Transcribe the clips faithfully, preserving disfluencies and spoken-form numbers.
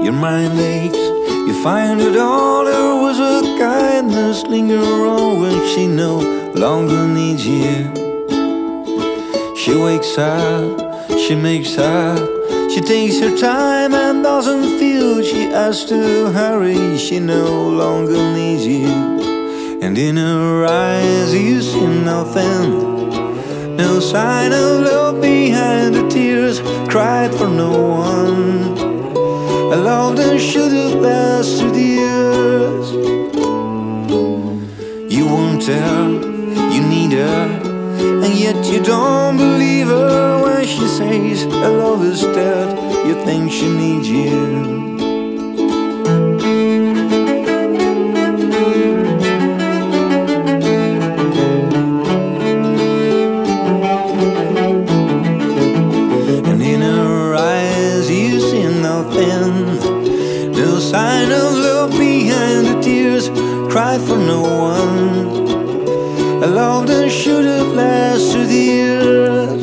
your mind aches. You find that all there was a kindness linger on when she no longer needs you. She wakes up, she makes up, she takes her time and doesn't feel she has to hurry. She no longer needs you. And in her eyes you see nothing, no sign of love behind the tears cried for no one. A love that should have lasted years. You won't tell, you need her, and yet you don't believe her when she says her love is dead. You think she needs you. No sign of love behind the tears cried for no one. A love that should have lasted years.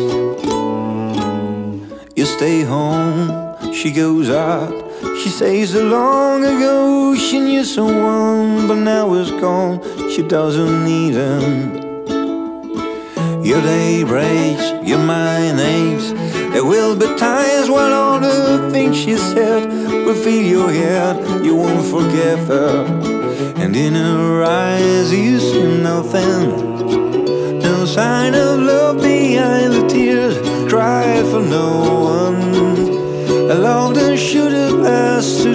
You stay home, she goes out. She says that long ago she knew someone, but now it's gone, she doesn't need him. Your day breaks, your mind aches. There will be times when all the things she said will fill your head. You won't forgive her, and in her eyes you see nothing, no sign of love behind the tears cried for no one. A love that should have lasted